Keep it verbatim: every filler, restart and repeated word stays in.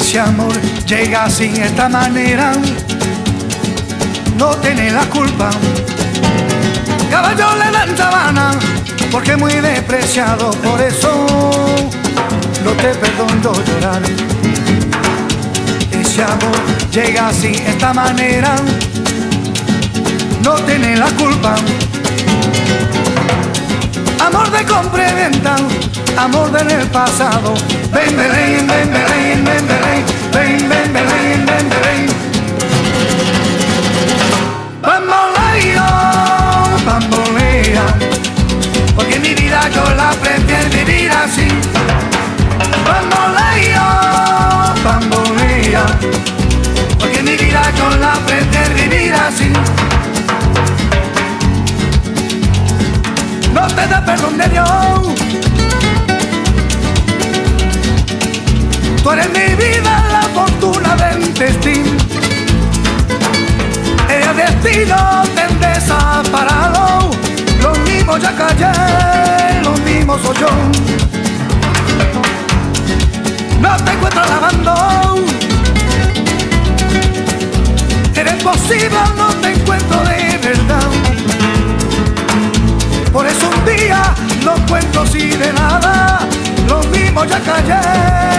Ese amor llega así, esta manera, no tiene la culpa. Caballo le dan sabana, porque es muy despreciado, por eso no te perdono llorar. Ese amor llega así, esta manera, no tiene la culpa. Amor de compra y venta, amor del el pasado. Ven, Belén, ven, Belén, ven, Belén, ven, ven, Belén, ven, Belén. Bamboleo, bambolea, porque mi vida yo la prefiero vivir así. Bamboleo, bambolea, porque mi vida yo la prefiero vivir así. No te da perdón de Dios. Tú eres mi vida, la fortuna del destino. El destino te desaparado. Lo mismo ya callé, lo mismo soy yo. No te encuentro lavando. Eres posible, no te encuentro de verdad. Por eso un día no cuento así de nada. Lo mismo ya callé,